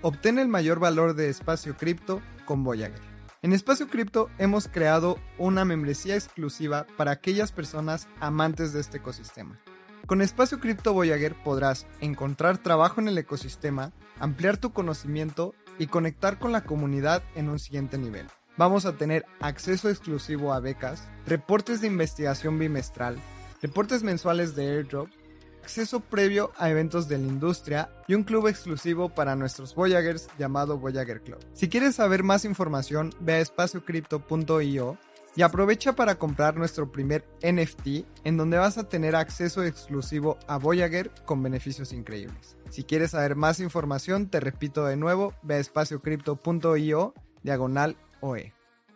obtén el mayor valor de Espacio Cripto con Voyager. En Espacio Cripto hemos creado una membresía exclusiva para aquellas personas amantes de este ecosistema. Con Espacio Cripto Voyager podrás encontrar trabajo en el ecosistema, ampliar tu conocimiento y conectar con la comunidad en un siguiente nivel. Vamos a tener acceso exclusivo a becas, reportes de investigación bimestral, reportes mensuales de airdrop, acceso previo a eventos de la industria y un club exclusivo para nuestros Voyagers llamado Voyager Club. Si quieres saber más información, ve a espaciocrypto.io y aprovecha para comprar nuestro primer NFT, en donde vas a tener acceso exclusivo a Voyager con beneficios increíbles. Si quieres saber más información, te repito de nuevo, ve a espaciocrypto.io/OE.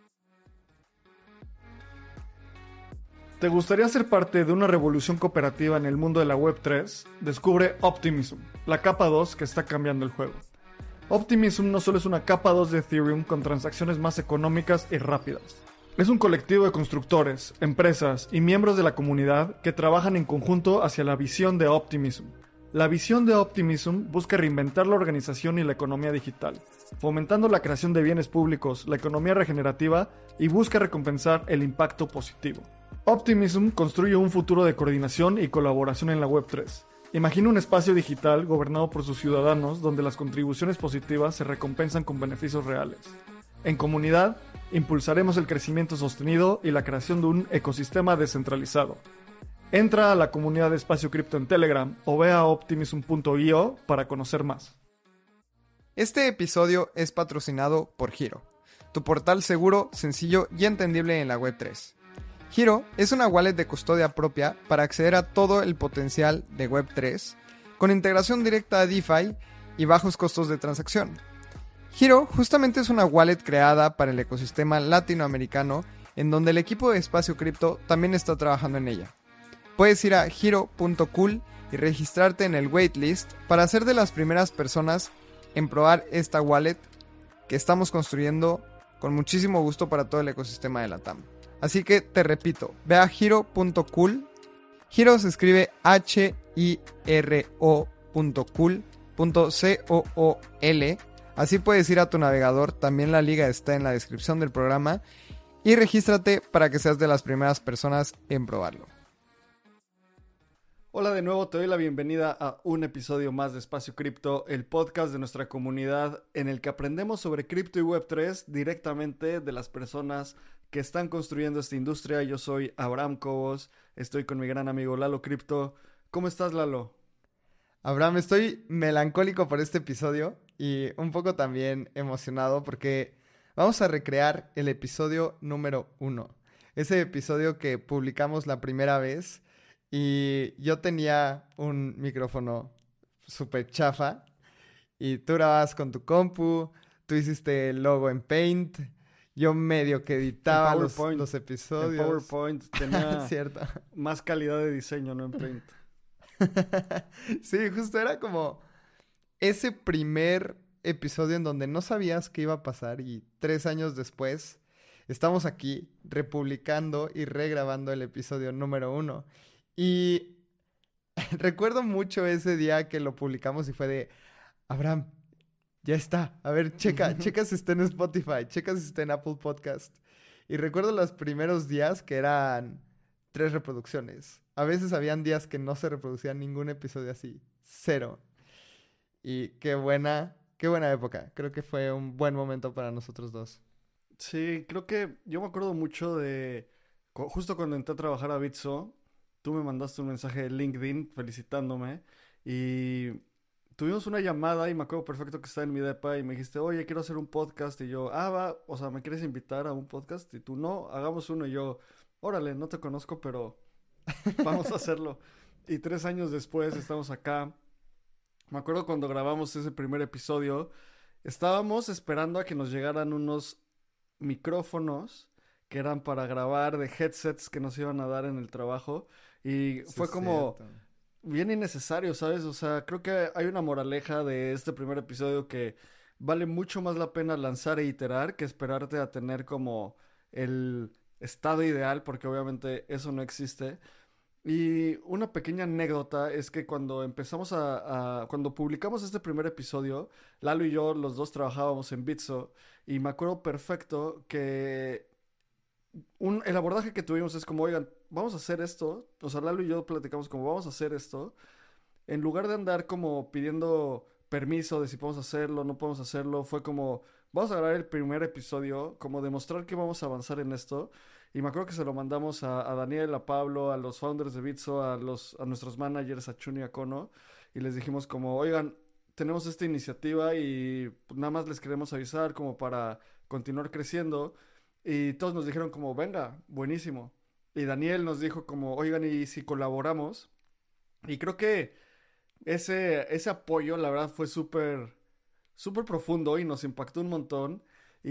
¿Te gustaría ser parte de una revolución cooperativa en el mundo de la Web3? Descubre Optimism, la capa 2 que está cambiando el juego. Optimism no solo es una capa 2 de Ethereum con transacciones más económicas y rápidas. Es un colectivo de constructores, empresas y miembros de la comunidad que trabajan en conjunto hacia la visión de Optimism. La visión de Optimism busca reinventar la organización y la economía digital, fomentando la creación de bienes públicos, la economía regenerativa y busca recompensar el impacto positivo. Optimism construye un futuro de coordinación y colaboración en la Web3. Imagina un espacio digital gobernado por sus ciudadanos donde las contribuciones positivas se recompensan con beneficios reales. En comunidad, impulsaremos el crecimiento sostenido y la creación de un ecosistema descentralizado. Entra a la comunidad de Espacio Cripto en Telegram o ve a optimism.io para conocer más. Este episodio es patrocinado por Hiro, tu portal seguro, sencillo y entendible en la Web3. Hiro es una wallet de custodia propia para acceder a todo el potencial de Web3, con integración directa a DeFi y bajos costos de transacción. Hiro justamente es una wallet creada para el ecosistema latinoamericano, en donde el equipo de Espacio Cripto también está trabajando en ella. Puedes ir a hiro.cool y registrarte en el waitlist para ser de las primeras personas en probar esta wallet que estamos construyendo con muchísimo gusto para todo el ecosistema de LATAM. Así que te repito, ve a hiro.cool. Hiro se escribe hiro.cool.cool. Así puedes ir a tu navegador, también la liga está en la descripción del programa. Y regístrate para que seas de las primeras personas en probarlo. Hola de nuevo, te doy la bienvenida a un episodio más de Espacio Cripto, el podcast de nuestra comunidad en el que aprendemos sobre cripto y Web3 directamente de las personas que están construyendo esta industria. Yo soy Abraham Cobos, estoy con mi gran amigo Lalo Crypto. ¿Cómo estás, Lalo? Abraham, estoy melancólico por este episodio y un poco también emocionado porque vamos a recrear el episodio número 1. Ese episodio que publicamos la primera vez y yo tenía un micrófono súper chafa y tú grababas con tu compu, tú hiciste el logo en Paint. Yo medio que editaba los episodios. En PowerPoint tenía Cierto. más calidad de diseño, no en Paint. Sí, justo era como ese primer episodio en donde no sabías qué iba a pasar y 3 años después estamos aquí republicando y regrabando el episodio número 1. Y recuerdo mucho ese día que lo publicamos y fue de, Abraham, ya está. A ver, checa si está en Spotify, checa si está en Apple Podcast. Y recuerdo los primeros días que eran 3 reproducciones. A veces habían días que no se reproducía ningún episodio así. 0. Y qué buena época. Creo que fue un buen momento para nosotros dos. Sí, creo que yo me acuerdo mucho de justo cuando entré a trabajar a Bitso, tú me mandaste un mensaje de LinkedIn felicitándome y tuvimos una llamada y me acuerdo perfecto que estaba en mi depa y me dijiste, oye, quiero hacer un podcast. Y yo, va, o sea, ¿me quieres invitar a un podcast? Y tú, no, hagamos uno. Y yo, órale, no te conozco, pero vamos a hacerlo. Y 3 años después estamos acá. Me acuerdo cuando grabamos ese primer episodio, estábamos esperando a que nos llegaran unos micrófonos que eran para grabar de headsets que nos iban a dar en el trabajo. Y Sí, fue es como cierto. bien innecesario, ¿sabes? O sea, creo que hay una moraleja de este primer episodio que vale mucho más la pena lanzar e iterar que esperarte a tener como el estado ideal, porque obviamente eso no existe. Y una pequeña anécdota es que cuando empezamos cuando publicamos este primer episodio, Lalo y yo, los dos trabajábamos en Bitso, y me acuerdo perfecto que el abordaje que tuvimos es como, oigan, vamos a hacer esto, o sea, Lalo y yo platicamos como, vamos a hacer esto, en lugar de andar como pidiendo permiso de si podemos hacerlo, no podemos hacerlo, fue como, vamos a grabar el primer episodio, como demostrar que vamos a avanzar en esto. Y me acuerdo que se lo mandamos a Daniel, a Pablo, a los founders de Bitso, a nuestros managers, a Chuni y a Kono, y les dijimos como, oigan, tenemos esta iniciativa y pues, nada más les queremos avisar como para continuar creciendo. Y todos nos dijeron como, venga, buenísimo. Y Daniel nos dijo como, oigan, ¿y si colaboramos? Y creo que ese apoyo, la verdad, fue súper profundo y nos impactó un montón.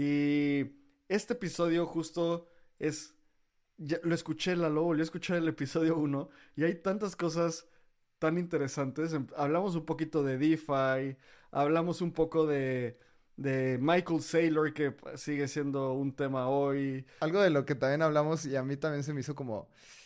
Y este episodio justo es, lo escuché, Lalo, volví a escuchar el episodio uno y hay tantas cosas tan interesantes. Hablamos un poquito de DeFi, hablamos un poco de Michael Saylor, que pues, sigue siendo un tema hoy. Algo de lo que también hablamos y a mí también se me hizo como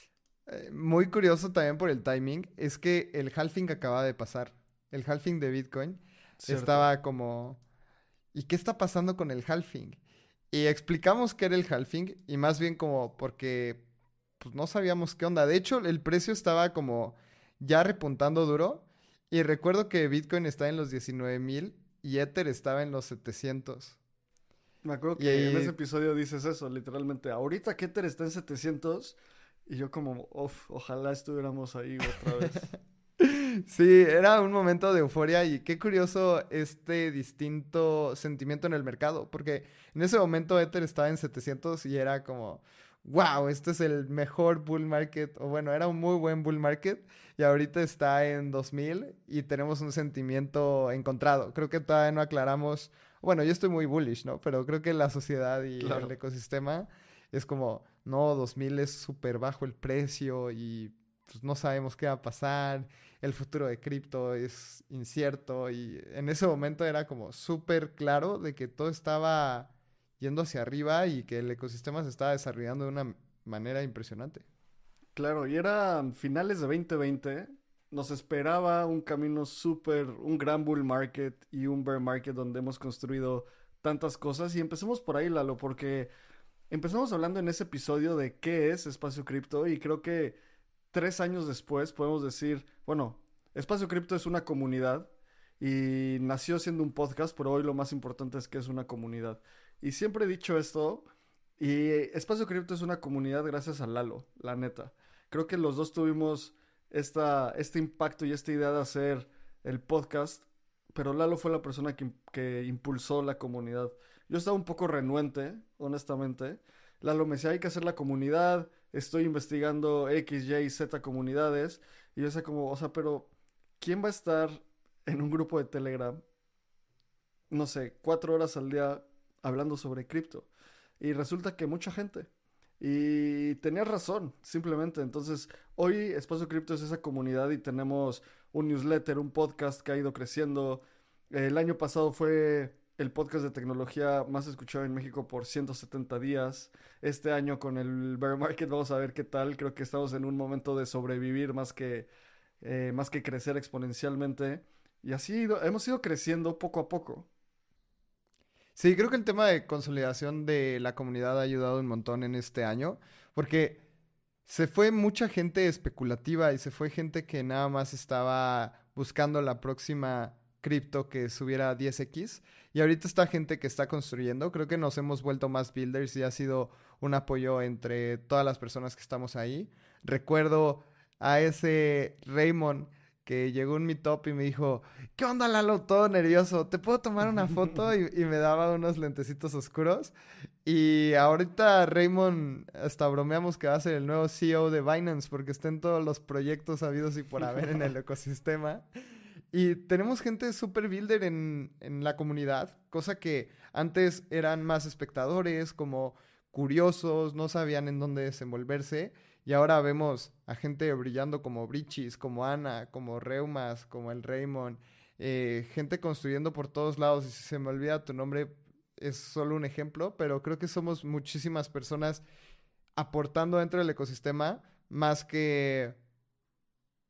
muy curioso también por el timing, es que el halving acaba de pasar. El halving de Bitcoin Cierto. estaba como, ¿y qué está pasando con el halving? Y explicamos qué era el halving y más bien como porque pues no sabíamos qué onda. De hecho, el precio estaba como ya repuntando duro y recuerdo que Bitcoin está en los 19,000 y Ether estaba en los 700. Me acuerdo Y que en ese ahí episodio dices eso, literalmente. Ahorita Keter está en 700 y yo como, "Uf, ojalá estuviéramos ahí otra vez". sí, era un momento de euforia y qué curioso este distinto sentimiento en el mercado, porque en ese momento Ether estaba en 700 y era como, wow, este es el mejor bull market, o bueno, era un muy buen bull market y ahorita está en 2000 y tenemos un sentimiento encontrado. Creo que todavía no aclaramos, bueno, yo estoy muy bullish, ¿no? Pero creo que la sociedad y el Claro. ecosistema es como, no, 2000 es súper bajo el precio y pues no sabemos qué va a pasar, el futuro de cripto es incierto y en ese momento era como súper claro de que todo estaba yendo hacia arriba y que el ecosistema se estaba desarrollando de una manera impresionante. Claro, y era finales de 2020. Nos esperaba un camino un gran bull market y un bear market donde hemos construido tantas cosas. Y empecemos por ahí, Lalo, porque empezamos hablando en ese episodio de qué es Espacio Cripto y creo que 3 años después podemos decir, bueno, Espacio Cripto es una comunidad y nació siendo un podcast, pero hoy lo más importante es que es una comunidad. Y siempre he dicho esto, y Espacio Cripto es una comunidad gracias a Lalo, la neta. Creo que los dos tuvimos este impacto y esta idea de hacer el podcast, pero Lalo fue la persona que impulsó la comunidad. Yo estaba un poco renuente, honestamente. Lalo me decía, hay que hacer la comunidad, estoy investigando X, Y, Z comunidades. Y yo decía como, o sea, pero ¿quién va a estar en un grupo de Telegram, no sé, 4 horas al día hablando sobre cripto? Y resulta que mucha gente. Y tenías razón, simplemente. Entonces, hoy Espacio Cripto es esa comunidad y tenemos un newsletter, un podcast que ha ido creciendo. El año pasado fue el podcast de tecnología más escuchado en México por 170 días. Este año con el bear market vamos a ver qué tal. Creo que estamos en un momento de sobrevivir más que crecer exponencialmente. Y así hemos ido creciendo poco a poco. Sí, creo que el tema de consolidación de la comunidad ha ayudado un montón en este año, porque se fue mucha gente especulativa y se fue gente que nada más estaba buscando la próxima cripto que subiera 10x. Y ahorita está gente que está construyendo. Creo que nos hemos vuelto más builders y ha sido un apoyo entre todas las personas que estamos ahí. Recuerdo a ese Raymond que llegó en mi top y me dijo, ¿qué onda, Lalo? Todo nervioso. ¿Te puedo tomar una foto? Y me daba unos lentecitos oscuros. Y ahorita Raymond, hasta bromeamos que va a ser el nuevo CEO de Binance porque está en todos los proyectos habidos y por haber en el ecosistema. Y tenemos gente super builder en la comunidad, cosa que antes eran más espectadores, como curiosos, no sabían en dónde desenvolverse. Y ahora vemos a gente brillando como Brichis, como Ana, como Reumas, como el Raymond, gente construyendo por todos lados. Y si se me olvida tu nombre, es solo un ejemplo, pero creo que somos muchísimas personas aportando dentro del ecosistema más que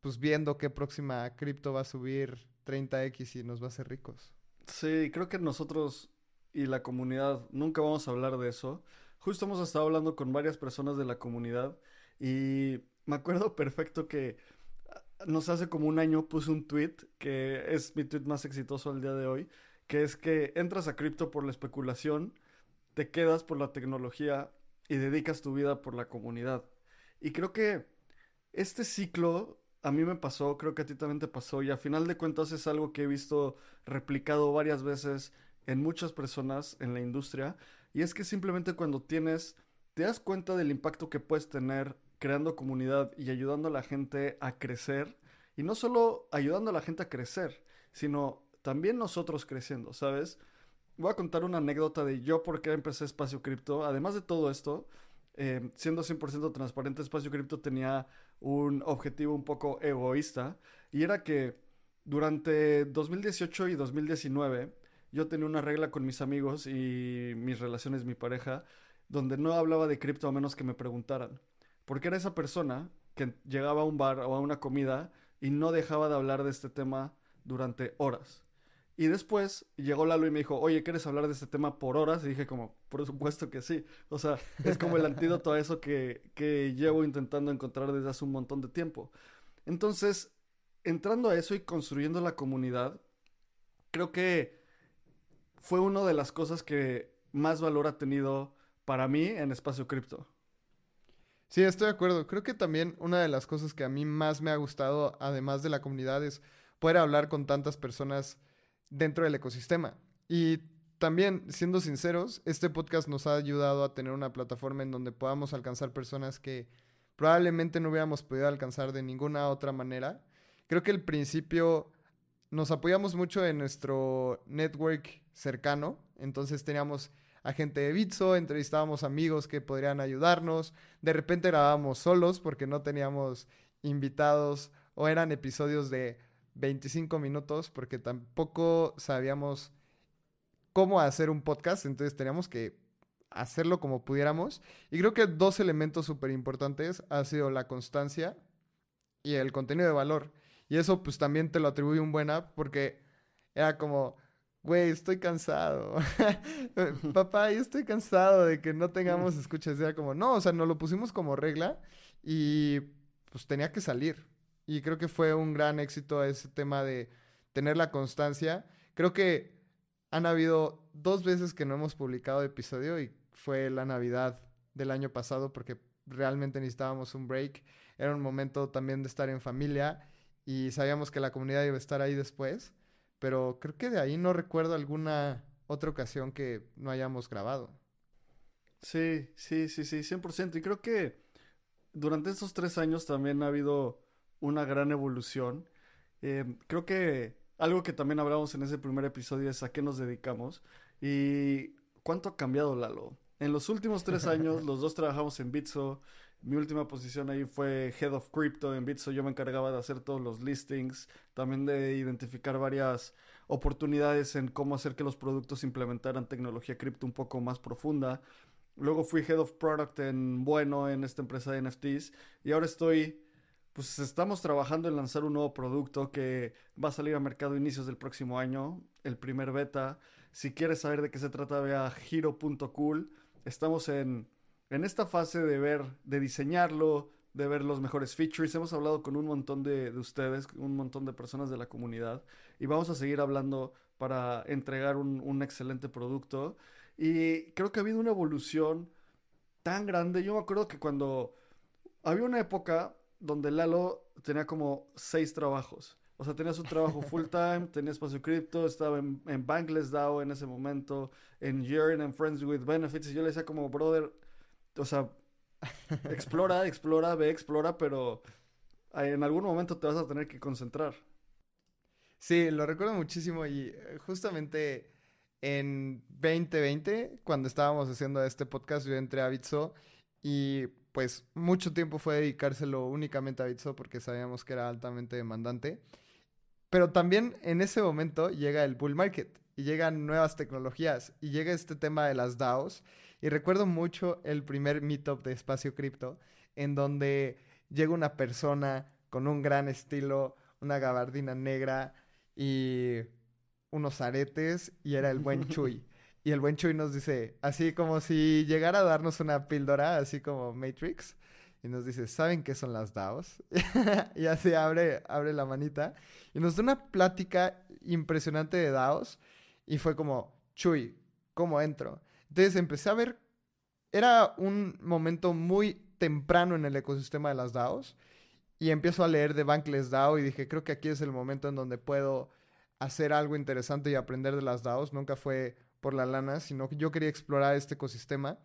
pues viendo qué próxima cripto va a subir 30x y nos va a hacer ricos. Sí, creo que nosotros y la comunidad nunca vamos a hablar de eso. Justo hemos estado hablando con varias personas de la comunidad y me acuerdo perfecto que no sé, hace como un año puse un tweet que es mi tweet más exitoso al día de hoy, que es que entras a cripto por la especulación, te quedas por la tecnología y dedicas tu vida por la comunidad. Y creo que este ciclo a mí me pasó, creo que a ti también te pasó, y a final de cuentas es algo que he visto replicado varias veces en muchas personas en la industria, y es que simplemente cuando te das cuenta del impacto que puedes tener creando comunidad y ayudando a la gente a crecer, y no solo ayudando a la gente a crecer, sino también nosotros creciendo, ¿sabes? Voy a contar una anécdota de yo por qué empecé Espacio Cripto. Además de todo esto, siendo 100% transparente, Espacio Cripto tenía un objetivo un poco egoísta y era que durante 2018 y 2019 yo tenía una regla con mis amigos y mis relaciones, mi pareja, donde no hablaba de cripto a menos que me preguntaran. Porque era esa persona que llegaba a un bar o a una comida y no dejaba de hablar de este tema durante horas. Y después llegó Lalo y me dijo, oye, ¿quieres hablar de este tema por horas? Y dije como, por supuesto que sí. O sea, es como el antídoto a eso que llevo intentando encontrar desde hace un montón de tiempo. Entonces, entrando a eso y construyendo la comunidad, creo que fue una de las cosas que más valor ha tenido para mí en Espacio Cripto. Sí, estoy de acuerdo. Creo que también una de las cosas que a mí más me ha gustado, además de la comunidad, es poder hablar con tantas personas dentro del ecosistema. Y también, siendo sinceros, este podcast nos ha ayudado a tener una plataforma en donde podamos alcanzar personas que probablemente no hubiéramos podido alcanzar de ninguna otra manera. Creo que al principio nos apoyamos mucho en nuestro network cercano, entonces teníamos a gente de Bitso, entrevistábamos amigos que podrían ayudarnos, de repente grabábamos solos porque no teníamos invitados o eran episodios de 25 minutos porque tampoco sabíamos cómo hacer un podcast, entonces teníamos que hacerlo como pudiéramos. Y creo que dos elementos súper importantes ha sido la constancia y el contenido de valor. Y eso pues también te lo atribuye un buen app porque era como, güey, estoy cansado. Papá, yo estoy cansado de que no tengamos escuchas. Era como, no, o sea, nos lo pusimos como regla y pues tenía que salir. Y creo que fue un gran éxito ese tema de tener la constancia. Creo que han habido dos veces que no hemos publicado episodio y fue la Navidad del año pasado porque realmente necesitábamos un break. Era un momento también de estar en familia y sabíamos que la comunidad iba a estar ahí después, pero creo que de ahí no recuerdo alguna otra ocasión que no hayamos grabado. Sí, sí, sí, sí, 100%. Y creo que durante estos 3 años también ha habido una gran evolución. Creo que algo que también hablamos en ese primer episodio es a qué nos dedicamos y cuánto ha cambiado Lalo. En los últimos 3 años, los dos trabajamos en Bitso. Mi última posición ahí fue Head of Crypto en Bitso. Yo me encargaba de hacer todos los listings, también de identificar varias oportunidades en cómo hacer que los productos implementaran tecnología cripto un poco más profunda. Luego fui Head of Product en Bueno, en esta empresa de NFTs. Y ahora pues estamos trabajando en lanzar un nuevo producto que va a salir a mercado a inicios del próximo año, el primer beta. Si quieres saber de qué se trata, ve a hero.cool. Estamos en esta fase de ver, de diseñarlo, de ver los mejores features. Hemos hablado con un montón de ustedes, un montón de personas de la comunidad. Y vamos a seguir hablando para entregar un excelente producto. Y creo que ha habido una evolución tan grande. Yo me acuerdo que cuando había una época donde Lalo tenía como 6 trabajos. O sea, tenía su trabajo full time, tenía espacio cripto, estaba en Bankless DAO en ese momento, en Yearn, en Friends with Benefits. Y yo le decía como, brother, o sea, explora, explora, ve, explora, pero en algún momento te vas a tener que concentrar. Sí, lo recuerdo muchísimo y justamente en 2020, cuando estábamos haciendo este podcast, yo entré a Bitso y pues mucho tiempo fue dedicárselo únicamente a Bitso porque sabíamos que era altamente demandante. Pero también en ese momento llega el bull market y llegan nuevas tecnologías y llega este tema de las DAOs. Y recuerdo mucho el primer meetup de Espacio Cripto en donde llega una persona con un gran estilo, una gabardina negra y unos aretes, y era el buen Chuy. Y el buen Chuy nos dice, así como si llegara a darnos una píldora, así como Matrix, y nos dice, ¿saben qué son las DAOs? Y así abre la manita y nos da una plática impresionante de DAOs y fue como, Chuy, ¿cómo entro? Entonces empecé a ver, era un momento muy temprano en el ecosistema de las DAOs y empiezo a leer de Bankless DAO y dije, creo que aquí es el momento en donde puedo hacer algo interesante y aprender de las DAOs. Nunca fue por la lana, sino que yo quería explorar este ecosistema.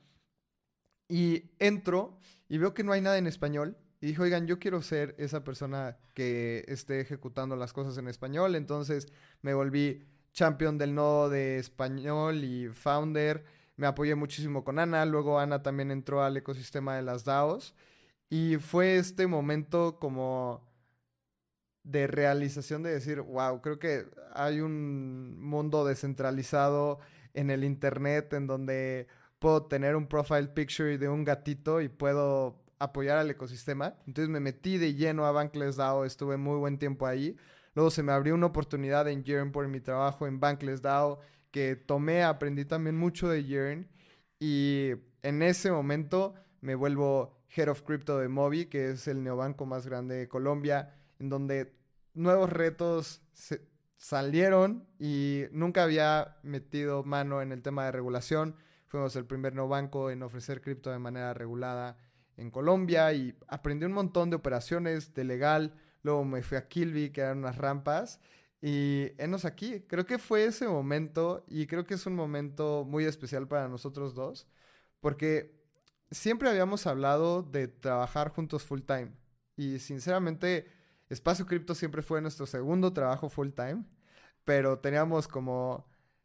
Y entro y veo que no hay nada en español. Y dije, oigan, yo quiero ser esa persona que esté ejecutando las cosas en español. Entonces me volví champion del nodo de español y founder. Me apoyé muchísimo con Ana. Luego Ana también entró al ecosistema de las DAOs. Y fue este momento como de realización de decir, wow, creo que hay un mundo descentralizado en el internet en donde puedo tener un profile picture de un gatito y puedo apoyar al ecosistema. Entonces me metí de lleno a Bankless DAO, estuve muy buen tiempo ahí. Luego se me abrió una oportunidad en Yearn por mi trabajo en Bankless DAO que tomé, aprendí también mucho de Yearn y en ese momento me vuelvo Head of Crypto de Mobi, que es el neobanco más grande de Colombia, en donde nuevos retos salieron y nunca había metido mano en el tema de regulación. Fuimos el primer neobanco en ofrecer cripto de manera regulada en Colombia y aprendí un montón de operaciones de legal. Luego me fui a Kilby, que eran unas rampas. Y enos aquí. Creo que fue ese momento y creo que es un momento muy especial para nosotros dos, porque siempre habíamos hablado de trabajar juntos full time. Y sinceramente, Espacio Cripto siempre fue nuestro segundo trabajo full time, pero teníamos como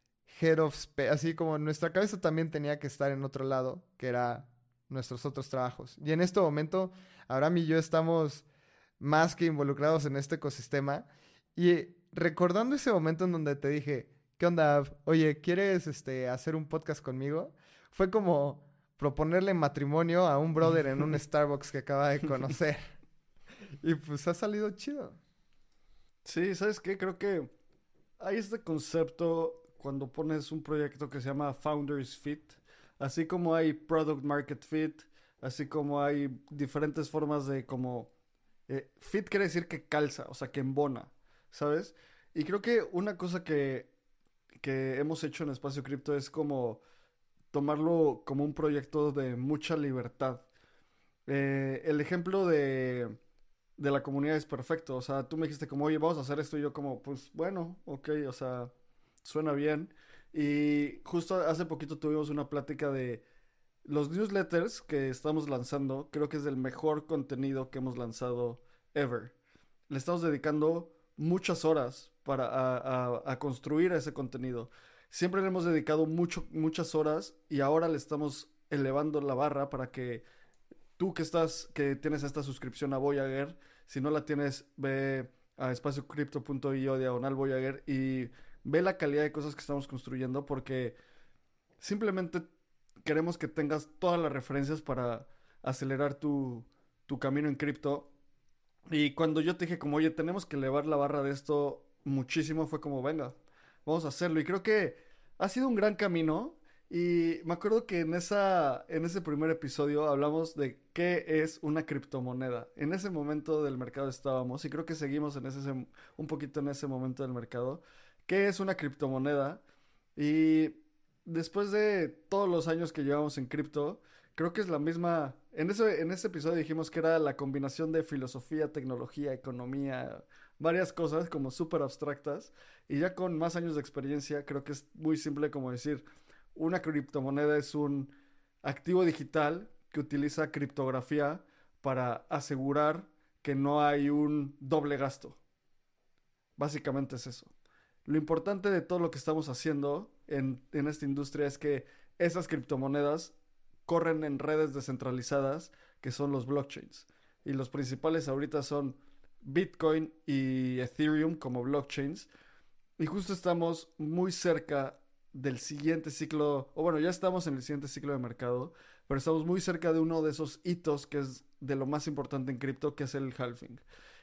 así como nuestra cabeza también tenía que estar en otro lado, que era nuestros otros trabajos. Y en este momento, Abraham y yo estamos más que involucrados en este ecosistema. Y recordando ese momento en donde te dije, ¿qué onda, Ab? Oye, ¿quieres hacer un podcast conmigo? Fue como proponerle matrimonio a un brother en un Starbucks que acaba de conocer. Y pues ha salido chido. Sí, ¿sabes qué? Creo que hay este concepto cuando pones un proyecto que se llama Founders Fit, así como hay Product Market Fit, así como hay diferentes formas de como... fit quiere decir que calza, o sea, que embona, ¿sabes? Y creo que una cosa que hemos hecho en Espacio Cripto es como tomarlo como un proyecto de mucha libertad. El ejemplo de la comunidad es perfecto. O sea, tú me dijiste como, oye, vamos a hacer esto y yo como, pues bueno, ok, o sea, suena bien. Y justo hace poquito tuvimos una plática de los newsletters que estamos lanzando. Creo que es el mejor contenido que hemos lanzado ever. Le estamos dedicando muchas horas para a construir ese contenido. Siempre le hemos dedicado muchas horas y ahora le estamos elevando la barra para que tú que tienes esta suscripción a Voyager, si no la tienes, ve a espaciocrypto.io/Voyager y ve la calidad de cosas que estamos construyendo porque simplemente queremos que tengas todas las referencias para acelerar tu camino en cripto. Y cuando yo te dije como, oye, tenemos que elevar la barra de esto muchísimo, fue como, venga, vamos a hacerlo. Y creo que ha sido un gran camino. Y me acuerdo que en ese primer episodio hablamos de qué es una criptomoneda. En ese momento del mercado estábamos, y creo que seguimos un poquito en ese momento del mercado. ¿Qué es una criptomoneda? Y después de todos los años que llevamos en cripto, creo que es la misma. En ese episodio dijimos que era la combinación de filosofía, tecnología, economía, varias cosas como súper abstractas. Y ya con más años de experiencia, creo que es muy simple como decir, una criptomoneda es un activo digital que utiliza criptografía para asegurar que no hay un doble gasto. Básicamente es eso. Lo importante de todo lo que estamos haciendo en esta industria es que esas criptomonedas corren en redes descentralizadas que son los blockchains. Y los principales ahorita son Bitcoin y Ethereum como blockchains. Y justo estamos muy cerca del siguiente ciclo, o bueno, ya estamos en el siguiente ciclo de mercado, pero estamos muy cerca de uno de esos hitos que es de lo más importante en cripto, que es el halving.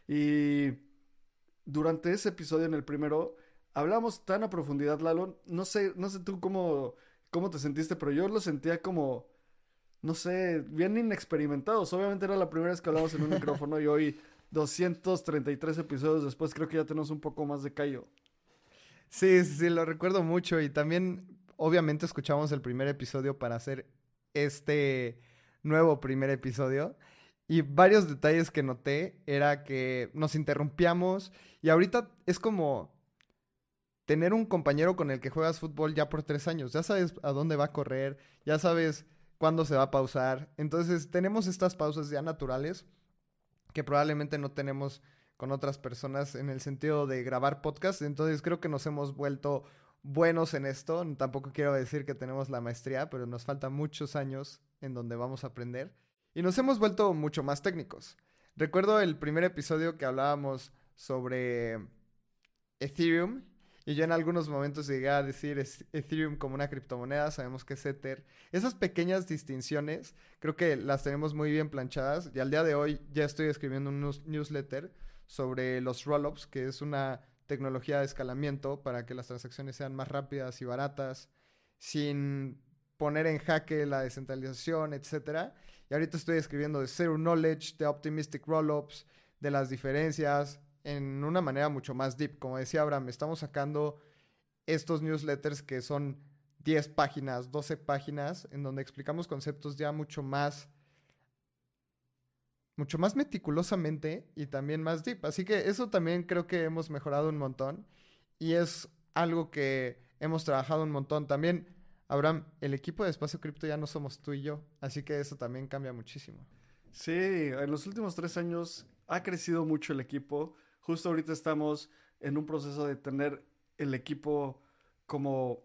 Y durante ese episodio, en el primero, hablamos tan a profundidad, Lalo. No sé tú cómo te sentiste, pero yo lo sentía como, no sé, bien inexperimentados. Obviamente era la primera vez que hablamos en un micrófono y hoy, 233 episodios después, creo que ya tenemos un poco más de callo. Sí, sí, sí, lo recuerdo mucho y también obviamente escuchamos el primer episodio para hacer este nuevo primer episodio y varios detalles que noté era que nos interrumpíamos y ahorita es como tener un compañero con el que juegas fútbol ya por 3 años, ya sabes a dónde va a correr, ya sabes cuándo se va a pausar, entonces tenemos estas pausas ya naturales que probablemente no tenemos con otras personas en el sentido de grabar podcast. Entonces creo que nos hemos vuelto buenos en esto. Tampoco quiero decir que tenemos la maestría, pero nos faltan muchos años en donde vamos a aprender. Y nos hemos vuelto mucho más técnicos. Recuerdo el primer episodio que hablábamos sobre Ethereum. Y yo en algunos momentos llegué a decir Ethereum como una criptomoneda, sabemos que es Ether. Esas pequeñas distinciones creo que las tenemos muy bien planchadas y al día de hoy ya estoy escribiendo un newsletter sobre los rollups, que es una tecnología de escalamiento para que las transacciones sean más rápidas y baratas, sin poner en jaque la descentralización, etcétera. Y ahorita estoy escribiendo de Zero Knowledge, de Optimistic Rollups, de las diferencias, en una manera mucho más deep. Como decía Abraham, estamos sacando estos newsletters que son 10 páginas, 12 páginas, en donde explicamos conceptos ya mucho más meticulosamente y también más deep. Así que eso también creo que hemos mejorado un montón y es algo que hemos trabajado un montón. También, Abraham, el equipo de Espacio Cripto ya no somos tú y yo, así que eso también cambia muchísimo. Sí, en los últimos 3 años ha crecido mucho el equipo. Justo ahorita estamos en un proceso de tener el equipo como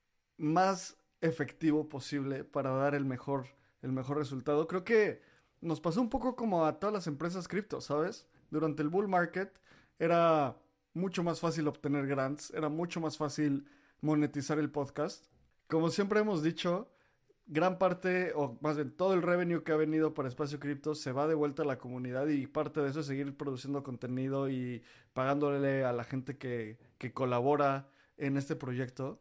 más efectivo posible para dar el mejor resultado. Creo que nos pasó un poco como a todas las empresas cripto, ¿sabes? Durante el bull market era mucho más fácil obtener grants, era mucho más fácil monetizar el podcast. Como siempre hemos dicho, gran parte, o más bien todo el revenue que ha venido para Espacio Cripto se va de vuelta a la comunidad y parte de eso es seguir produciendo contenido y pagándole a la gente que colabora en este proyecto.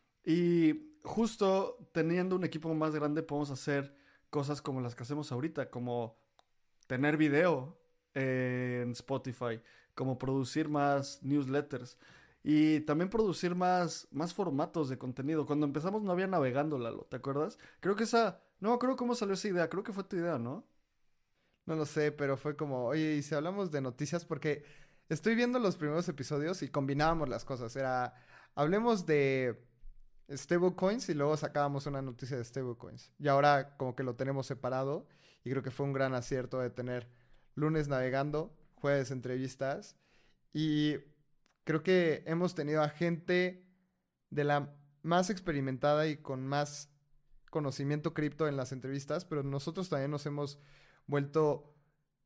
Y justo teniendo un equipo más grande podemos hacer cosas como las que hacemos ahorita, como tener video en Spotify, como producir más newsletters y también producir más formatos de contenido. Cuando empezamos no había navegando, Lalo, ¿te acuerdas? Creo que no creo cómo salió esa idea, creo que fue tu idea, ¿no? No lo sé, pero fue como, oye, y si hablamos de noticias, porque estoy viendo los primeros episodios y combinábamos las cosas. Era, hablemos de stablecoins y luego sacábamos una noticia de stablecoins. Y ahora como que lo tenemos separado y creo que fue un gran acierto de tener lunes navegando, jueves entrevistas y creo que hemos tenido a gente de la más experimentada y con más conocimiento cripto en las entrevistas, pero nosotros también nos hemos vuelto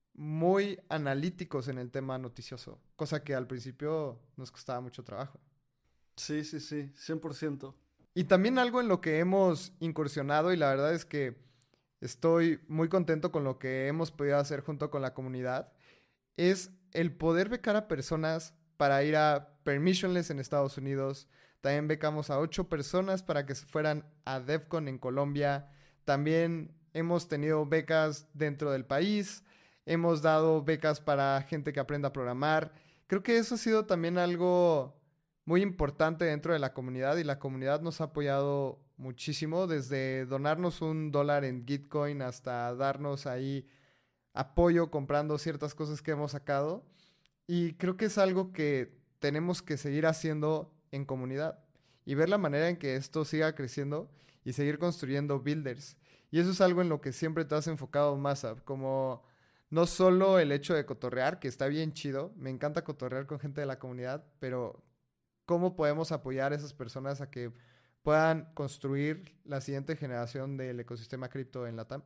muy analíticos en el tema noticioso, cosa que al principio nos costaba mucho trabajo. Sí, sí, sí, 100%. Y también algo en lo que hemos incursionado y la verdad es que estoy muy contento con lo que hemos podido hacer junto con la comunidad es el poder becar a personas para ir a Permissionless en Estados Unidos. También becamos a 8 personas para que se fueran a DevCon en Colombia. También hemos tenido becas dentro del país. Hemos dado becas para gente que aprenda a programar. Creo que eso ha sido también algo muy importante dentro de la comunidad y la comunidad nos ha apoyado muchísimo desde donarnos $1 en Gitcoin hasta darnos ahí apoyo comprando ciertas cosas que hemos sacado. Y creo que es algo que tenemos que seguir haciendo en comunidad y ver la manera en que esto siga creciendo y seguir construyendo builders. Y eso es algo en lo que siempre te has enfocado más, como no solo el hecho de cotorrear, que está bien chido, me encanta cotorrear con gente de la comunidad, pero cómo podemos apoyar a esas personas a que puedan construir la siguiente generación del ecosistema cripto en Latam.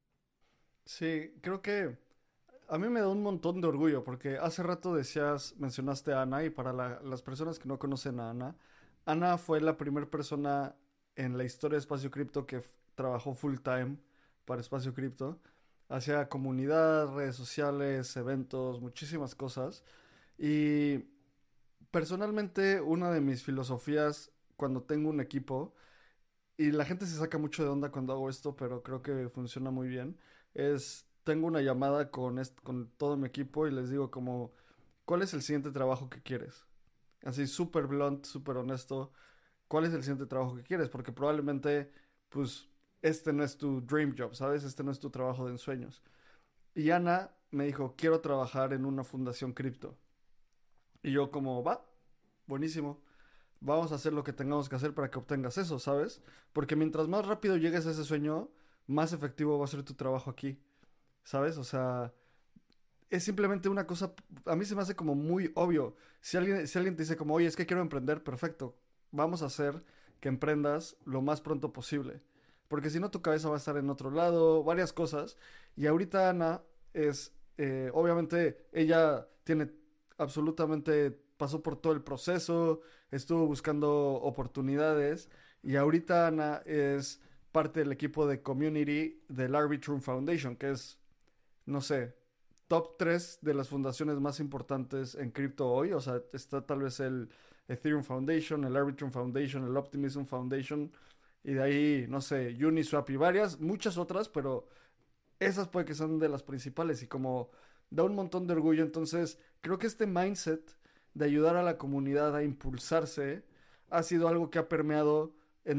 Sí, creo que a mí me da un montón de orgullo porque hace rato mencionaste a Ana y para las personas que no conocen a Ana, Ana fue la primera persona en la historia de Espacio Cripto que trabajó full time para Espacio Cripto Hacía comunidad, redes sociales, eventos, muchísimas cosas. Y personalmente, una de mis filosofías cuando tengo un equipo, y la gente se saca mucho de onda cuando hago esto, pero creo que funciona muy bien, es, tengo una llamada con todo mi equipo y les digo como, ¿cuál es el siguiente trabajo que quieres? Así súper blunt, súper honesto, ¿cuál es el siguiente trabajo que quieres? Porque probablemente, pues, este no es tu dream job, ¿sabes? Este no es tu trabajo de ensueños. Y Ana me dijo, quiero trabajar en una fundación cripto. Y yo como, va, buenísimo. Vamos a hacer lo que tengamos que hacer para que obtengas eso, ¿sabes? Porque mientras más rápido llegues a ese sueño, más efectivo va a ser tu trabajo aquí, ¿sabes? O sea, es simplemente una cosa, a mí se me hace como muy obvio. Si alguien te dice como, oye, es que quiero emprender, perfecto. Vamos a hacer que emprendas lo más pronto posible. Porque si no, tu cabeza va a estar en otro lado, varias cosas. Y ahorita Ana es, obviamente, ella tiene absolutamente, pasó por todo el proceso, estuvo buscando oportunidades. Y ahorita Ana es parte del equipo de community del Arbitrum Foundation, que es, no sé, top 3 de las fundaciones más importantes en cripto hoy. O sea, está tal vez el Ethereum Foundation, el Arbitrum Foundation, el Optimism Foundation, y de ahí, no sé, Uniswap y varias, muchas otras, pero esas puede que sean de las principales y como da un montón de orgullo. Entonces, creo que este mindset de ayudar a la comunidad a impulsarse ha sido algo que ha permeado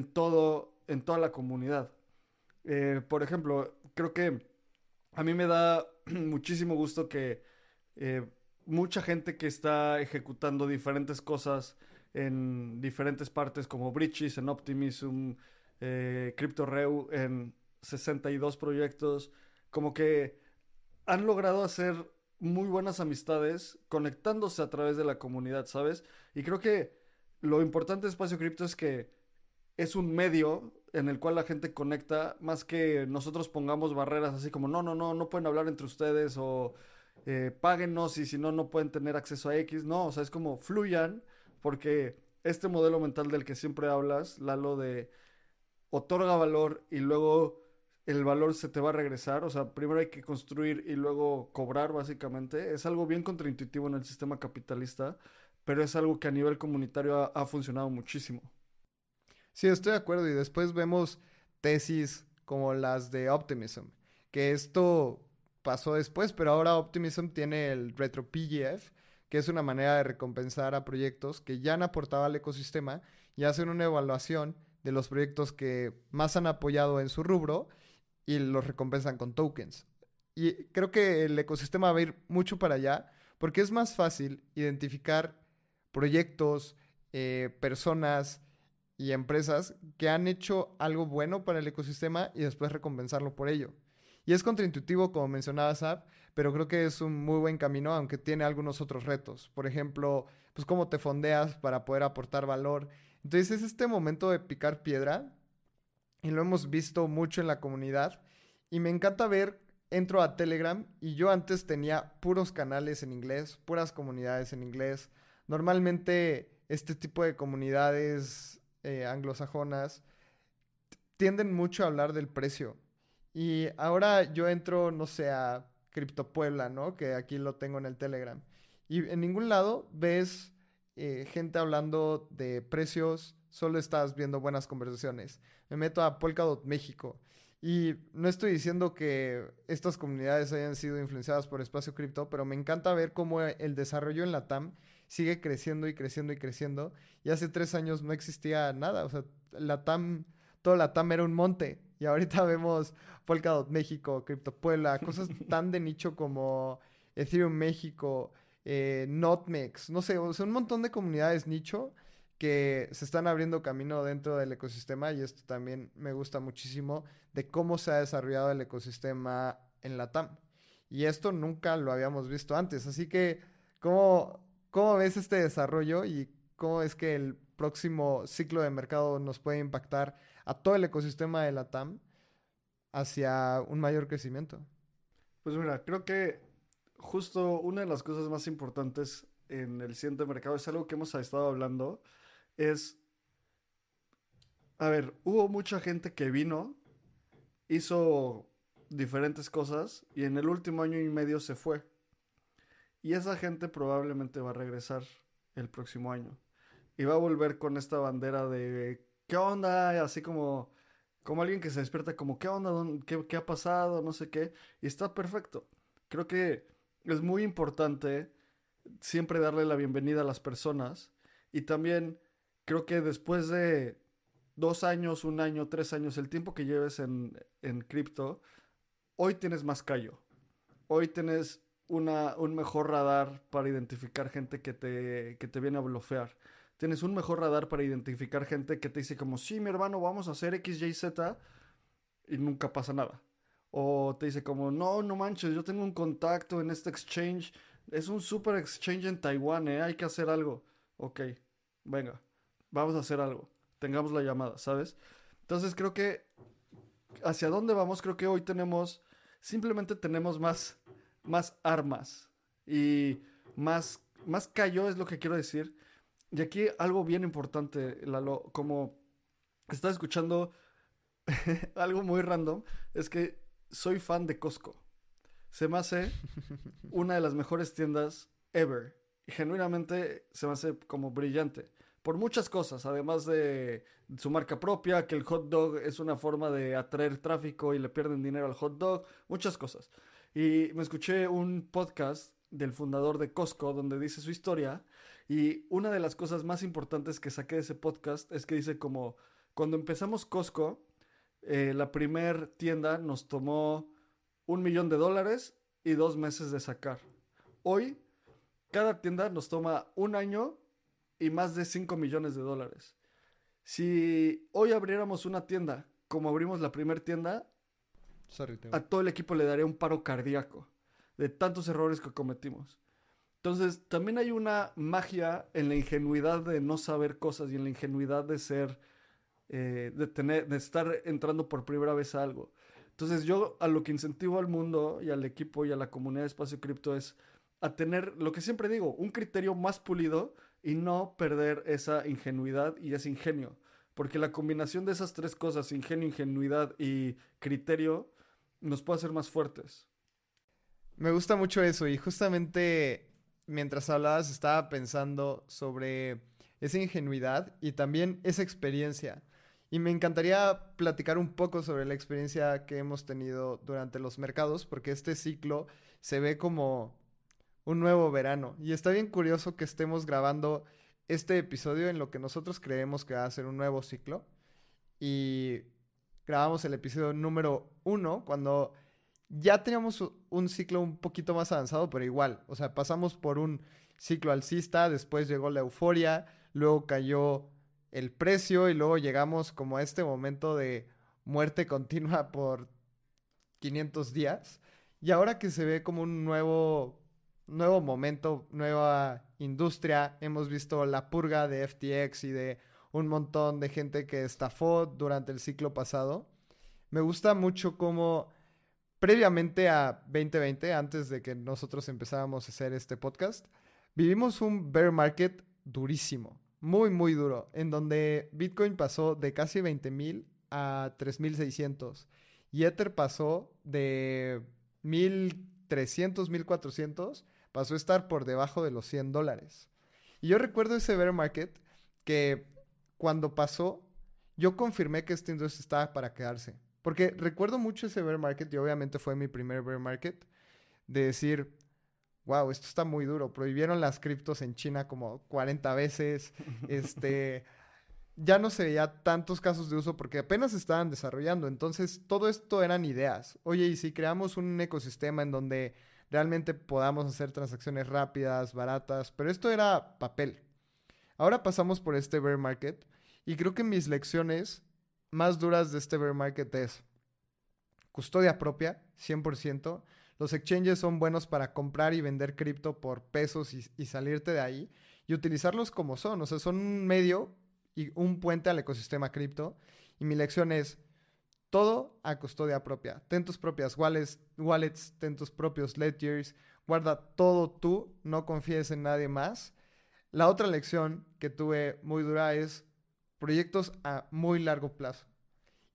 en toda la comunidad. Por ejemplo, creo que a mí me da muchísimo gusto que eh, mucha gente que está ejecutando diferentes cosas en diferentes partes, como Bridges, en Optimism, CryptoReu, en 62 proyectos, como que han logrado hacer muy buenas amistades conectándose a través de la comunidad, ¿sabes? Y creo que lo importante de Espacio Cripto es que es un medio en el cual la gente conecta, más que nosotros pongamos barreras así como, no, no, no, no pueden hablar entre ustedes o páguenos y si no, no pueden tener acceso a X. No, o sea, es como fluyan, porque este modelo mental del que siempre hablas, Lalo, de otorga valor y luego el valor se te va a regresar, o sea, primero hay que construir y luego cobrar, básicamente, es algo bien contraintuitivo en el sistema capitalista, pero es algo que a nivel comunitario ha funcionado muchísimo. Sí, estoy de acuerdo. Y después vemos tesis como las de Optimism, que esto pasó después, pero ahora Optimism tiene el Retro PGF, que es una manera de recompensar a proyectos que ya han aportado al ecosistema y hacen una evaluación de los proyectos que más han apoyado en su rubro y los recompensan con tokens. Y creo que el ecosistema va a ir mucho para allá porque es más fácil identificar proyectos, personas y empresas que han hecho algo bueno para el ecosistema y después recompensarlo por ello. Y es contraintuitivo, como mencionaba Zap, pero creo que es un muy buen camino, aunque tiene algunos otros retos. Por ejemplo, pues cómo te fondeas para poder aportar valor. Entonces es este momento de picar piedra y lo hemos visto mucho en la comunidad. Y me encanta ver, entro a Telegram y yo antes tenía puros canales en inglés, puras comunidades en inglés. Normalmente este tipo de comunidades anglosajonas tienden mucho a hablar del precio. Y ahora yo entro, no sé, a Cripto Puebla, ¿no? Que aquí lo tengo en el Telegram. Y en ningún lado ves gente hablando de precios, solo estás viendo buenas conversaciones. Me meto a Polkadot México. Y no estoy diciendo que estas comunidades hayan sido influenciadas por Espacio Cripto, pero me encanta ver cómo el desarrollo en la TAM sigue creciendo y creciendo y creciendo. Y hace 3 años no existía nada. O sea, la TAM, toda la TAM era un monte. Y ahorita vemos Polkadot México, Crypto Puebla, cosas tan de nicho como Ethereum México, Notmex, no sé, o sea, un montón de comunidades nicho que se están abriendo camino dentro del ecosistema y esto también me gusta muchísimo de cómo se ha desarrollado el ecosistema en la TAM. Y esto nunca lo habíamos visto antes, así que ¿cómo ves este desarrollo y cómo es que el próximo ciclo de mercado nos puede impactar a todo el ecosistema de la TAM hacia un mayor crecimiento? Pues mira, creo que justo una de las cosas más importantes en el siguiente mercado es algo que hemos estado hablando, es, a ver, hubo mucha gente que vino, hizo diferentes cosas y en el último año y medio se fue. Y esa gente probablemente va a regresar el próximo año. Y va a volver con esta bandera de ¿qué onda? Así como alguien que se despierta como ¿qué onda? ¿Qué ha pasado? No sé qué. Y está perfecto. Creo que es muy importante siempre darle la bienvenida a las personas. Y también creo que después de 2 años, 1 año, 3 años, el tiempo que lleves en cripto, hoy tienes más callo. Hoy tienes un mejor radar para identificar gente que te viene a blofear. Tienes un mejor radar para identificar gente que te dice como, sí, mi hermano, vamos a hacer X, Y, Z y nunca pasa nada. O te dice como, no, no manches, yo tengo un contacto en este exchange. Es un super exchange en Taiwán, ¿eh? Hay que hacer algo. Ok, venga, vamos a hacer algo. Tengamos la llamada, ¿sabes? Entonces creo que hacia dónde vamos, creo que hoy simplemente tenemos más armas y más callo es lo que quiero decir. Y aquí algo bien importante, Lalo, como estás escuchando algo muy random, es que soy fan de Costco. Se me hace una de las mejores tiendas ever. Y genuinamente se me hace como brillante. Por muchas cosas, además de su marca propia, que el hot dog es una forma de atraer tráfico y le pierden dinero al hot dog, muchas cosas. Y me escuché un podcast del fundador de Costco donde dice su historia y una de las cosas más importantes que saqué de ese podcast es que dice como cuando empezamos Costco, la primer tienda nos tomó $1 millón y 2 meses de sacar. Hoy, cada tienda nos toma 1 año y más de $5 millones. Si hoy abriéramos una tienda como abrimos la primera tienda, Sorry, a todo el equipo le daría un paro cardíaco de tantos errores que cometimos. Entonces, también hay una magia en la ingenuidad de no saber cosas y en la ingenuidad de ser de estar entrando por primera vez a algo. Entonces yo a lo que incentivo al mundo y al equipo y a la comunidad de Espacio Cripto es a tener lo que siempre digo, un criterio más pulido y no perder esa ingenuidad y ese ingenio. Porque la combinación de esas tres cosas, ingenio, ingenuidad y criterio, nos puede hacer más fuertes. Me gusta mucho eso y justamente mientras hablabas estaba pensando sobre esa ingenuidad y también esa experiencia. Y me encantaría platicar un poco sobre la experiencia que hemos tenido durante los mercados, porque este ciclo se ve como un nuevo verano. Y está bien curioso que estemos grabando este episodio en lo que nosotros creemos que va a ser un nuevo ciclo. Y grabamos el episodio número 1 cuando ya teníamos un ciclo un poquito más avanzado, pero igual. O sea, pasamos por un ciclo alcista, después llegó la euforia, luego cayó el precio y luego llegamos como a este momento de muerte continua por 500 días. Y ahora que se ve como un nuevo momento, nueva industria, hemos visto la purga de FTX y de un montón de gente que estafó durante el ciclo pasado. Me gusta mucho cómo previamente a 2020, antes de que nosotros empezáramos a hacer este podcast, vivimos un bear market durísimo, muy, muy duro, en donde Bitcoin pasó de casi 20,000 a 3,600 y Ether pasó de 1,300, 1,400, pasó a estar por debajo de los $100. Y yo recuerdo ese bear market que cuando pasó, yo confirmé que esta industria estaba para quedarse. Porque recuerdo mucho ese bear market y obviamente fue mi primer bear market de decir, wow, esto está muy duro. Prohibieron las criptos en China como 40 veces. Este, ya no se veía tantos casos de uso porque apenas se estaban desarrollando. Entonces, todo esto eran ideas. Oye, ¿y si creamos un ecosistema en donde realmente podamos hacer transacciones rápidas, baratas? Pero esto era papel. Ahora pasamos por este bear market y creo que mis lecciones más duras de este bear market es custodia propia, 100%. Los exchanges son buenos para comprar y vender cripto por pesos y salirte de ahí y utilizarlos como son. O sea, son un medio y un puente al ecosistema cripto. Y mi lección es todo a custodia propia. Ten tus propias wallets, ten tus propios ledgers, guarda todo tú, no confíes en nadie más. La otra lección que tuve muy dura es proyectos a muy largo plazo.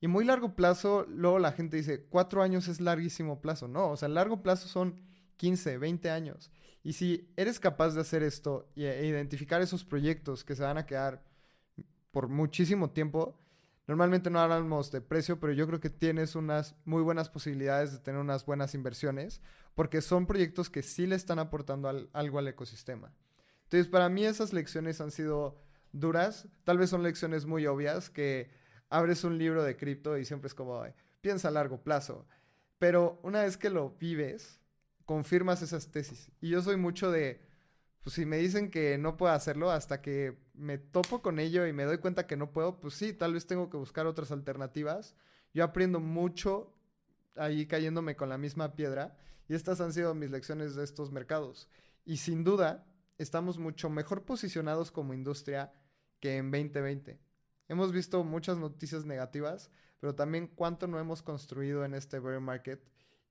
Y muy largo plazo, luego la gente dice, 4 años es larguísimo plazo. No, o sea, largo plazo son 15, 20 años. Y si eres capaz de hacer esto e identificar esos proyectos que se van a quedar por muchísimo tiempo, normalmente no hablamos de precio, pero yo creo que tienes unas muy buenas posibilidades de tener unas buenas inversiones, porque son proyectos que sí le están aportando algo al ecosistema. Entonces, para mí esas lecciones han sido duras, tal vez son lecciones muy obvias, que abres un libro de cripto y siempre es como, piensa a largo plazo, pero una vez que lo vives, confirmas esas tesis. Y yo soy mucho de, pues si me dicen que no puedo hacerlo, hasta que me topo con ello y me doy cuenta que no puedo, pues sí, tal vez tengo que buscar otras alternativas. Yo aprendo mucho ahí cayéndome con la misma piedra y estas han sido mis lecciones de estos mercados. Y sin duda, estamos mucho mejor posicionados como industria que en 2020. Hemos visto muchas noticias negativas, pero también cuánto no hemos construido en este bear market.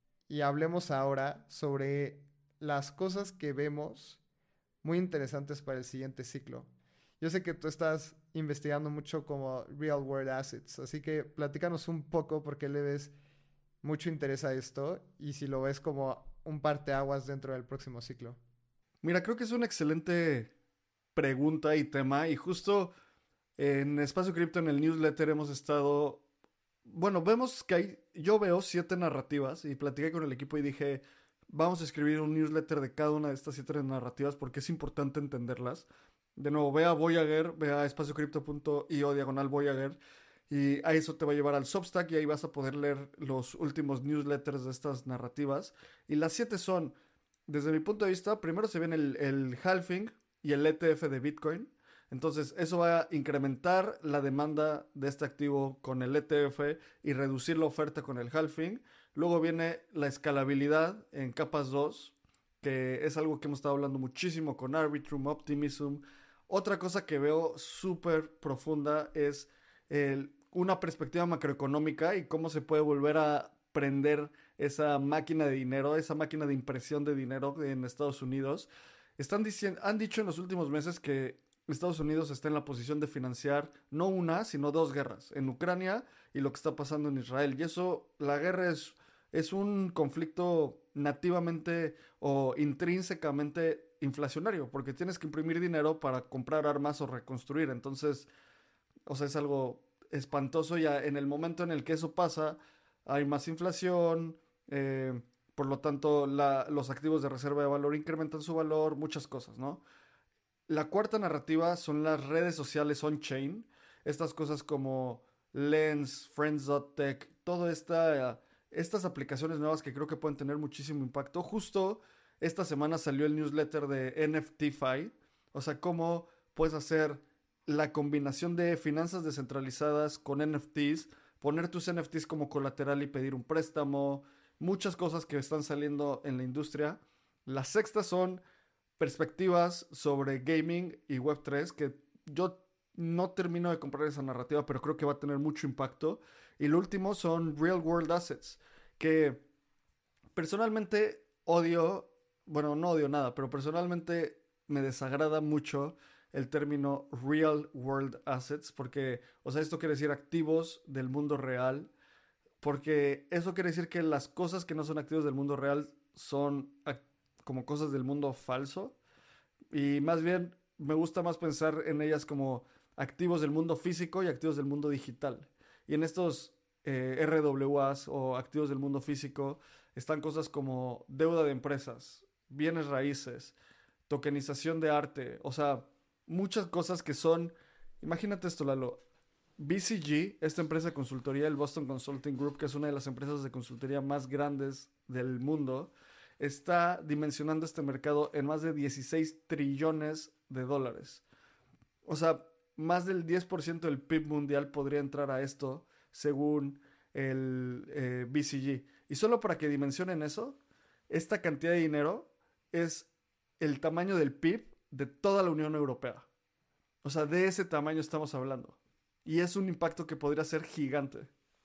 Y hablemos ahora sobre las cosas que vemos muy interesantes para el siguiente ciclo. Yo sé que tú estás investigando mucho como real world assets, así que platícanos un poco por qué le ves mucho interés a esto y si lo ves como un parteaguas dentro del próximo ciclo. Mira, creo que es una excelente pregunta y tema. Y justo en Espacio Cripto, en el newsletter, hemos estado. Bueno, vemos que yo veo 7 narrativas y platiqué con el equipo y dije, vamos a escribir un newsletter de cada una de estas 7 narrativas porque es importante entenderlas. De nuevo, ve a Voyager, ve a espaciocrypto.io/Voyager y a eso te va a llevar al Substack y ahí vas a poder leer los últimos newsletters de estas narrativas. Y las 7 son, desde mi punto de vista, primero se viene el halving y el ETF de Bitcoin. Entonces, eso va a incrementar la demanda de este activo con el ETF y reducir la oferta con el halving. Luego viene la escalabilidad en capas 2, que es algo que hemos estado hablando muchísimo con Arbitrum, Optimism. Otra cosa que veo súper profunda es una perspectiva macroeconómica y cómo se puede volver a prender esa máquina de dinero, esa máquina de impresión de dinero en Estados Unidos. Han dicho en los últimos meses que Estados Unidos está en la posición de financiar no una, sino 2 guerras, en Ucrania y lo que está pasando en Israel. Y eso, la guerra es un conflicto nativamente o intrínsecamente inflacionario, porque tienes que imprimir dinero para comprar armas o reconstruir. Entonces, o sea, es algo espantoso y en el momento en el que eso pasa, hay más inflación, por lo tanto, los activos de reserva de valor incrementan su valor, muchas cosas, ¿no? La cuarta narrativa son las redes sociales on-chain. Estas cosas como Lens, Friends.tech, estas aplicaciones nuevas que creo que pueden tener muchísimo impacto. Justo esta semana salió el newsletter de NFTFi. O sea, cómo puedes hacer la combinación de finanzas descentralizadas con NFTs, poner tus NFTs como colateral y pedir un préstamo. Muchas cosas que están saliendo en la industria. Las sextas son perspectivas sobre gaming y Web3, que yo no termino de comprar esa narrativa, pero creo que va a tener mucho impacto. Y lo último son real world assets, que personalmente odio, bueno, no odio nada, pero personalmente me desagrada mucho el término real world assets, porque, o sea, esto quiere decir activos del mundo real, porque eso quiere decir que las cosas que no son activos del mundo real son como cosas del mundo falso. Y más bien me gusta más pensar en ellas como activos del mundo físico y activos del mundo digital. Y en estos RWAs o activos del mundo físico están cosas como deuda de empresas, bienes raíces, tokenización de arte, o sea, muchas cosas que son, imagínate esto, Lalo. BCG, esta empresa de consultoría, el Boston Consulting Group, que es una de las empresas de consultoría más grandes del mundo, está dimensionando este mercado en más de 16 trillones de dólares. O sea, más del 10% del PIB mundial podría entrar a esto según el BCG. Y solo para que dimensionen eso, esta cantidad de dinero es el tamaño del PIB de toda la Unión Europea. O sea, de ese tamaño estamos hablando. Y es un impacto que podría ser gigante.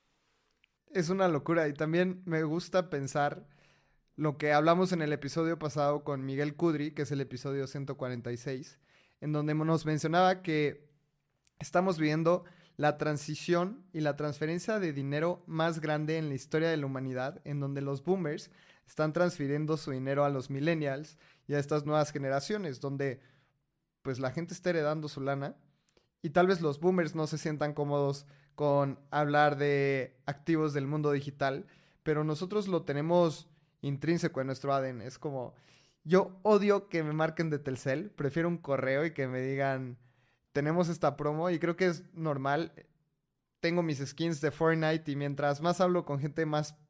Es una locura y también me gusta pensar lo que hablamos en el episodio pasado con Miguel Kudri, que es el episodio 146, en donde nos mencionaba que estamos viviendo la transición y la transferencia de dinero más grande en la historia de la humanidad, en donde los boomers están transfiriendo su dinero a los millennials y a estas nuevas generaciones, donde pues la gente está heredando su lana y tal vez los boomers no se sientan cómodos con hablar de activos del mundo digital, pero nosotros lo tenemos intrínseco en nuestro ADN. Es como, yo odio que me marquen de Telcel, prefiero un correo y que me digan, tenemos esta promo y creo que es normal. Tengo mis skins de Fortnite y mientras más hablo con gente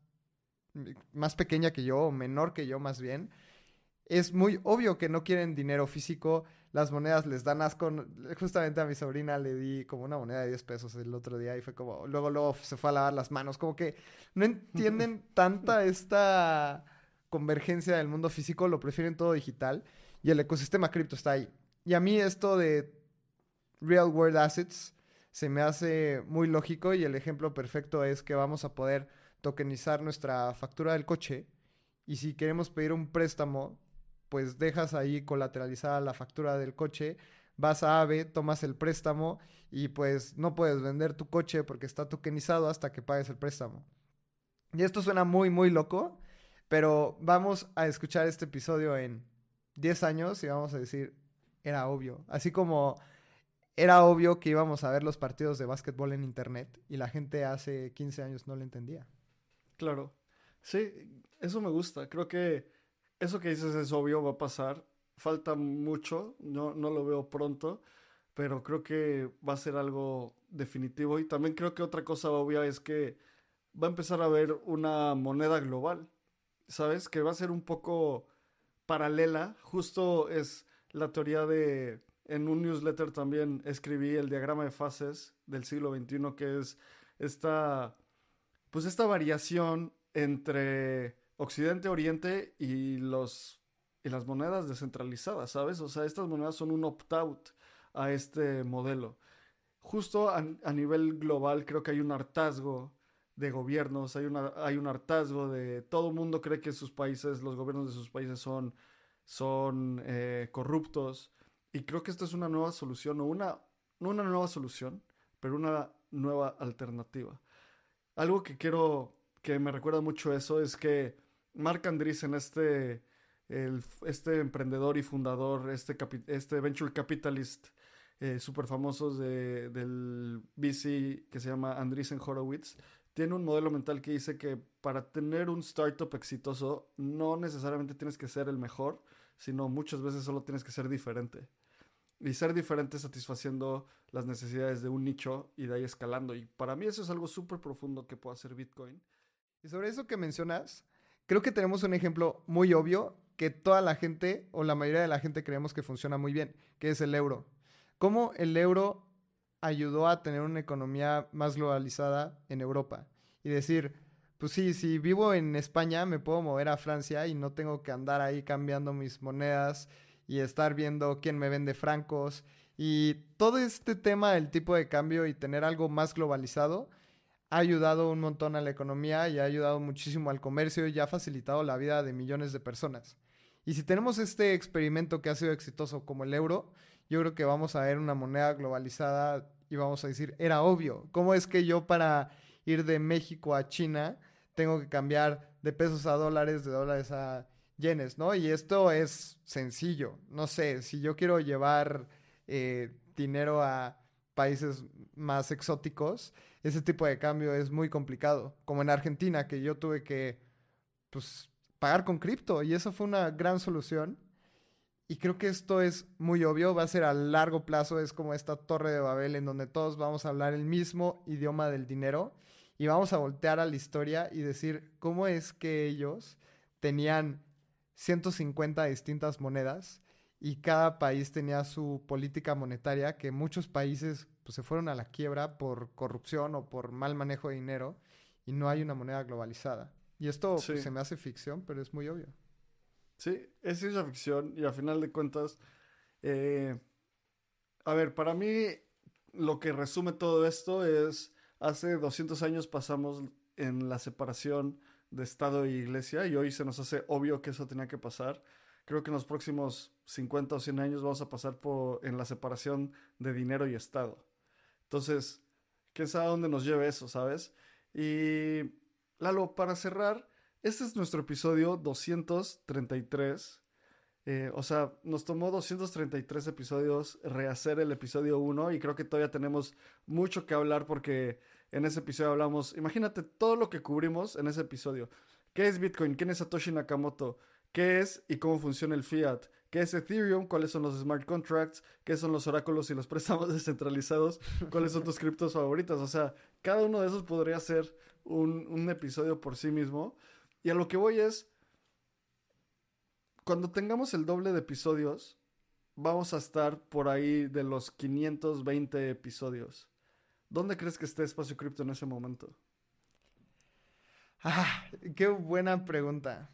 más pequeña que yo o menor que yo más bien, es muy obvio que no quieren dinero físico, las monedas les dan asco. Justamente a mi sobrina le di como una moneda de 10 pesos el otro día y fue como, luego se fue a lavar las manos, como que no entienden tanta esta convergencia del mundo físico, lo prefieren todo digital y el ecosistema cripto está ahí. Y a mí esto de real world assets se me hace muy lógico y el ejemplo perfecto es que vamos a poder tokenizar nuestra factura del coche y si queremos pedir un préstamo, pues dejas ahí colateralizada la factura del coche, vas a AVE, tomas el préstamo y pues no puedes vender tu coche porque está tokenizado hasta que pagues el préstamo. Y esto suena muy, muy loco, pero vamos a escuchar este episodio en 10 años y vamos a decir, era obvio. Así como era obvio que íbamos a ver los partidos de básquetbol en internet y la gente hace 15 años no lo entendía. Claro. Sí, eso me gusta. Creo que eso que dices es obvio, va a pasar. Falta mucho, no lo veo pronto, pero creo que va a ser algo definitivo. Y también creo que otra cosa obvia es que va a empezar a haber una moneda global, ¿sabes? Que va a ser un poco paralela. Justo es la teoría de... En un newsletter también escribí el diagrama de fases del siglo XXI, que es esta pues esta variación entre Occidente, Oriente y las monedas descentralizadas, ¿sabes? O sea, estas monedas son un opt-out a este modelo. Justo a nivel global creo que hay un hartazgo de gobiernos, hay un hartazgo de todo el mundo cree que sus países, los gobiernos de sus países son corruptos. Y creo que esta es una nueva solución, no una nueva solución, pero una nueva alternativa. Algo que me recuerda mucho eso, es que Marc Andreessen, este emprendedor y fundador, este venture capitalist súper famoso del VC que se llama Andreessen Horowitz, tiene un modelo mental que dice que para tener un startup exitoso no necesariamente tienes que ser el mejor, sino muchas veces solo tienes que ser diferente y ser diferente satisfaciendo las necesidades de un nicho y de ahí escalando. Y para mí eso es algo súper profundo que puede hacer Bitcoin. Y sobre eso que mencionas, creo que tenemos un ejemplo muy obvio que toda la gente o la mayoría de la gente creemos que funciona muy bien, que es el euro. Cómo el euro ayudó a tener una economía más globalizada en Europa. Y decir, pues sí, si vivo en España me puedo mover a Francia y no tengo que andar ahí cambiando mis monedas y estar viendo quién me vende francos. Y todo este tema del tipo de cambio y tener algo más globalizado ha ayudado un montón a la economía y ha ayudado muchísimo al comercio y ha facilitado la vida de millones de personas. Y si tenemos este experimento que ha sido exitoso como el euro, yo creo que vamos a ver una moneda globalizada y vamos a decir, era obvio, ¿cómo es que yo para ir de México a China tengo que cambiar de pesos a dólares, de dólares a yenes, ¿no? Y esto es sencillo, no sé, si yo quiero llevar dinero a países más exóticos, ese tipo de cambio es muy complicado. Como en Argentina, que yo tuve que, pues, pagar con cripto y eso fue una gran solución. Y creo que esto es muy obvio, va a ser a largo plazo, es como esta torre de Babel en donde todos vamos a hablar el mismo idioma del dinero y vamos a voltear a la historia y decir cómo es que ellos tenían 150 distintas monedas y cada país tenía su política monetaria, que muchos países pues, se fueron a la quiebra por corrupción o por mal manejo de dinero y no hay una moneda globalizada. Y esto pues, Sí, se me hace ficción, pero es muy obvio. sí, es ciencia ficción y a final de cuentas, eh, a ver, para mí lo que resume todo esto es, hace 200 años pasamos en la separación de Estado e Iglesia y hoy se nos hace obvio que eso tenía que pasar. Creo que en los próximos 50 o 100 años vamos a pasar en la separación de dinero y Estado. Entonces, quién sabe a dónde nos lleve eso, ¿sabes? Y Lalo, para cerrar, este es nuestro episodio 233. O sea, nos tomó 233 episodios rehacer el episodio uno y creo que todavía tenemos mucho que hablar porque en ese episodio hablamos, imagínate todo lo que cubrimos en ese episodio. ¿Qué es Bitcoin? ¿Quién es Satoshi Nakamoto? ¿Qué es y cómo funciona el fiat? ¿Qué es Ethereum? ¿Cuáles son los smart contracts? ¿Qué son los oráculos y los préstamos descentralizados? ¿Cuáles son tus criptos favoritas? O sea, cada uno de esos podría ser un episodio por sí mismo. Y a lo que voy es, cuando tengamos el doble de episodios, vamos a estar por ahí de los 520 episodios. ¿Dónde crees que esté Espacio Cripto en ese momento? Ah, qué buena pregunta.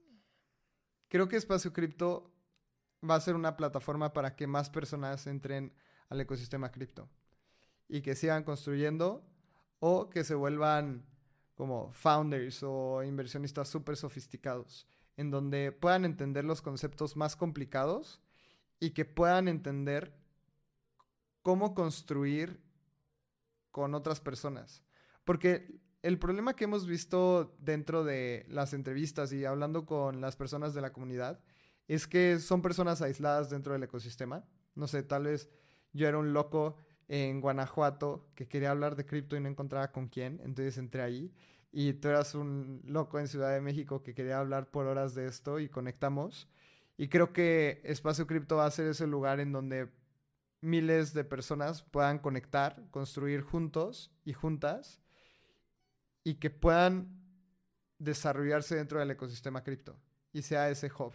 Creo que Espacio Cripto va a ser una plataforma para que más personas entren al ecosistema cripto y que sigan construyendo o que se vuelvan como founders o inversionistas súper sofisticados, en donde puedan entender los conceptos más complicados y que puedan entender cómo construir con otras personas. Porque el problema que hemos visto dentro de las entrevistas y hablando con las personas de la comunidad es que son personas aisladas dentro del ecosistema. No sé, tal vez yo era un loco en Guanajuato que quería hablar de cripto y no encontraba con quién, entonces entré ahí. Y tú eras un loco en Ciudad de México que quería hablar por horas de esto y conectamos. Y creo que Espacio Cripto va a ser ese lugar en donde miles de personas puedan conectar, construir juntos y juntas y que puedan desarrollarse dentro del ecosistema cripto y sea ese hub,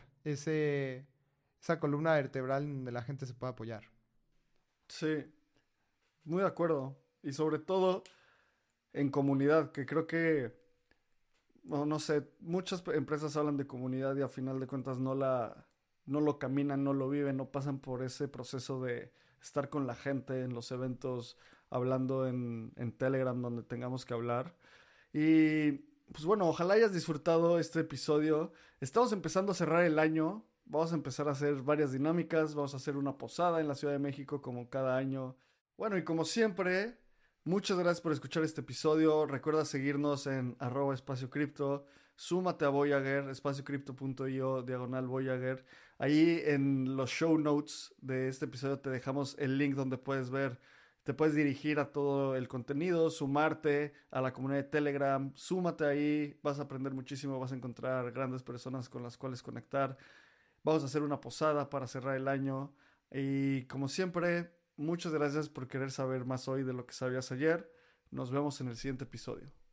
esa columna vertebral en donde la gente se pueda apoyar. Sí, muy de acuerdo. Y sobre todo en comunidad, que creo que, no sé, muchas empresas hablan de comunidad y a final de cuentas no lo caminan, no lo viven, no pasan por ese proceso de estar con la gente en los eventos, hablando en Telegram donde tengamos que hablar. Y pues bueno, ojalá hayas disfrutado este episodio. Estamos empezando a cerrar el año. Vamos a empezar a hacer varias dinámicas. Vamos a hacer una posada en la Ciudad de México como cada año. Bueno, y como siempre, muchas gracias por escuchar este episodio. Recuerda seguirnos en @espacio cripto. Súmate a Voyager, espaciocrypto.io, diagonal Voyager. Ahí en los show notes de este episodio te dejamos el link donde puedes ver, te puedes dirigir a todo el contenido, sumarte a la comunidad de Telegram, súmate ahí, vas a aprender muchísimo, vas a encontrar grandes personas con las cuales conectar. Vamos a hacer una posada para cerrar el año. Y como siempre, muchas gracias por querer saber más hoy de lo que sabías ayer. Nos vemos en el siguiente episodio.